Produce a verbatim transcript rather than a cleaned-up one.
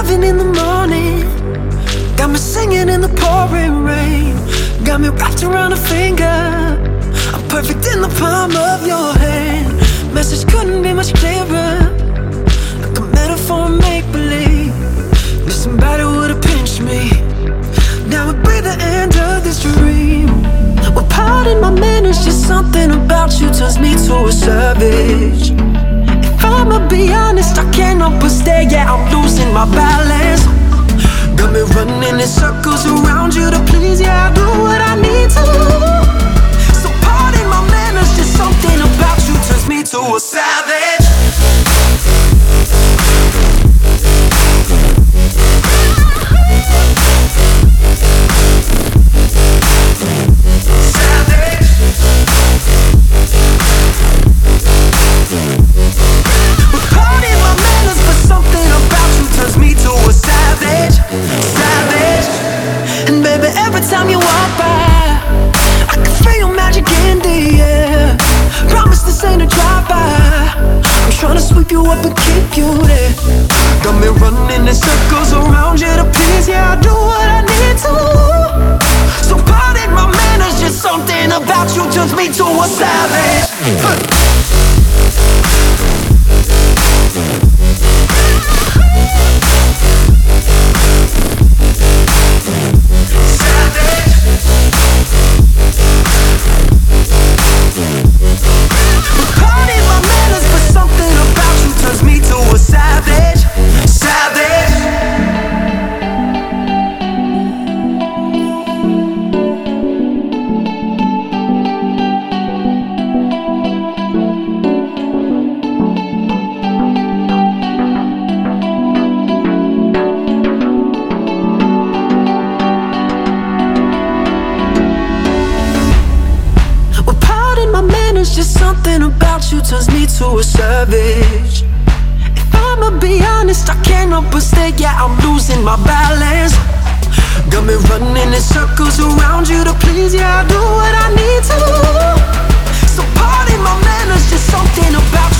seven in the morning, got me singing in the pouring rain, got me wrapped around a finger. I'm perfect in the palm of your hand. Message couldn't be much clearer, like a metaphor of make-believe. If somebody would've pinched me, now would be the end of this dream. Well, pardon my manners, just something about you turns me to a savage. If I'ma be honest, I can't help but stare, yeah, I'm losing my balance. Got me running in circles around you to please, yeah, I do what I need to. So pardon my manners, just something about you turns me to a savage. Time you walk by, I can feel your magic in the air. Promise this ain't a drive-by, I'm tryna sweep you up and keep you there. Got me running in circles around you to please, yeah, I do what I need to. So pardon my manners, just something about you turns me to a savage. Just something about you turns me to a savage. If I'ma be honest, I can't help but stare, yeah, I'm losing my balance. Got me running in circles around you to please, yeah, I do what I need to. So pardon my manners, just something about you